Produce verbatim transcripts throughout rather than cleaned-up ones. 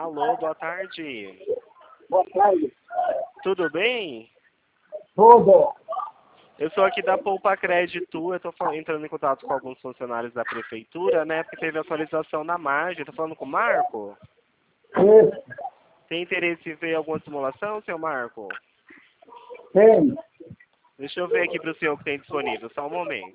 Alô, boa tarde. Boa tarde. Tudo bem? Tudo. Eu sou aqui da Poupa Crédito, eu estou entrando em contato com alguns funcionários da prefeitura, né? Porque teve atualização na margem. Estou falando com o Marco? Isso. Tem interesse em ver alguma simulação, seu Marco? Tem. Deixa eu ver aqui para o senhor que tem disponível, só um momento.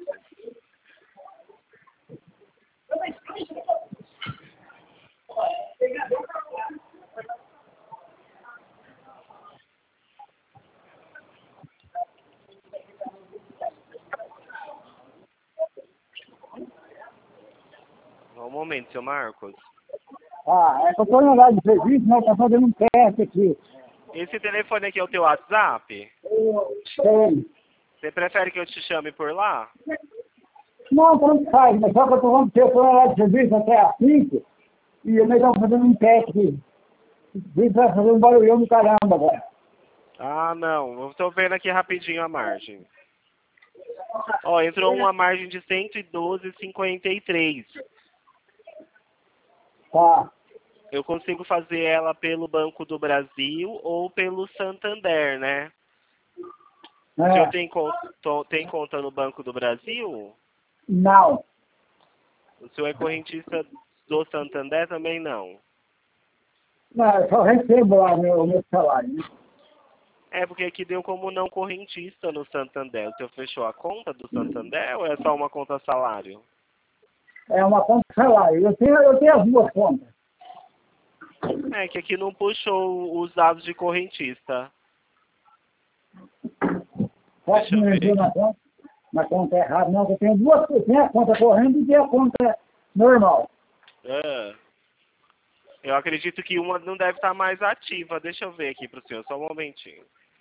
Só um momento, seu Marcos. Ah, é que eu estou em horário de serviço, né? Está fazendo um teste aqui. Esse telefone aqui é o teu WhatsApp? Tem. Você prefere que eu te chame por lá? Não, tanto faz, mas só que eu estou falando que eu estou em horário de serviço até às cinco e eu estão fazendo um teste aqui. Isso vai fazer um barulhão do caramba, velho. Ah, não. Eu estou vendo aqui rapidinho a margem. Ó, entrou uma margem de cento e doze vírgula cinquenta e três. Tá. Eu consigo fazer ela pelo Banco do Brasil ou pelo Santander, né? O senhor É. tem conta, to- tem conta no Banco do Brasil? Não. O senhor é correntista do Santander? Também não. Não, eu só recebo lá meu, meu salário, né? É, porque aqui deu como não correntista no Santander. O senhor fechou a conta do Santander ou é só uma conta salário? É uma conta de salário. Eu tenho, eu tenho as duas contas. É, que aqui não puxou os dados de correntista. Só Deixa que eu não ver entrou aqui. na conta, na conta errada. Não, eu tenho duas, eu tenho a conta corrente e a conta normal. Ah, eu acredito que uma não deve estar mais ativa. Deixa eu ver aqui para o senhor, só um momentinho.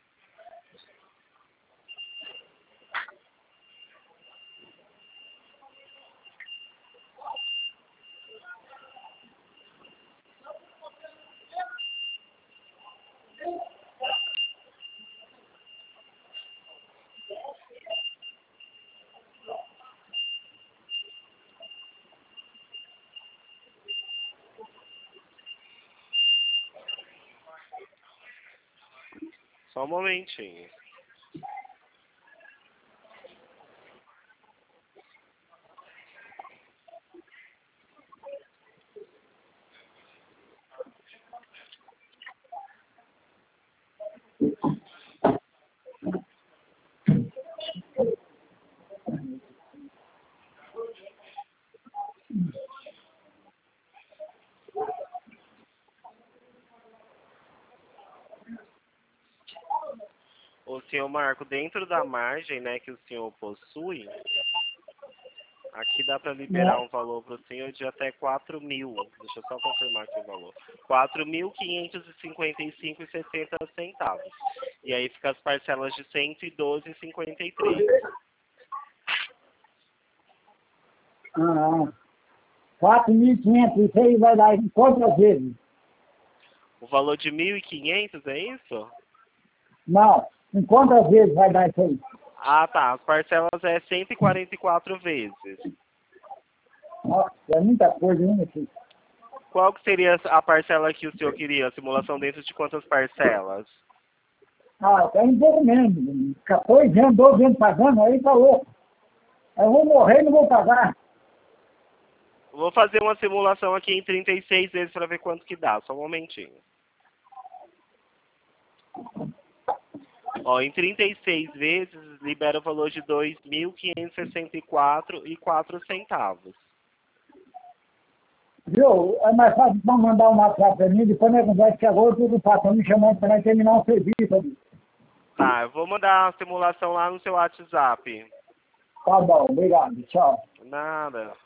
Só um momentinho. O senhor Marco, dentro da margem, né, que o senhor possui, aqui dá para liberar um valor para o senhor de até quatro mil. Deixa eu só confirmar aqui o valor. quatro mil quinhentos e cinquenta e cinco reais e sessenta centavos. E aí fica as parcelas de cento e doze reais e cinquenta e três. Ah, quatro mil e quinhentos, isso aí vai dar em quantas vezes? O valor de mil e quinhentos, é isso? Não, em quantas vezes vai dar isso aí? Ah, tá. As parcelas é cento e quarenta e quatro vezes. Nossa, é muita coisa, hein, filho? Qual que seria a parcela que o senhor queria? A simulação dentro de quantas parcelas? Ah, tá um pouco menos. quatorze anos, doze anos pagando, aí tá louco. Eu vou morrer e não vou pagar. Vou fazer uma simulação aqui em trinta e seis vezes para ver quanto que dá. Só um momentinho. Ó, em trinta e seis vezes, libera o valor de dois mil quinhentos e sessenta e quatro reais e quatro centavos. Viu? É mais fácil não mandar um WhatsApp pra mim, depois nós conversa que agora eu tô ocupado, estão me chamando para nós terminar um serviço ali. Tá, eu vou mandar a simulação lá no seu WhatsApp. Tá bom, obrigado, tchau. Nada.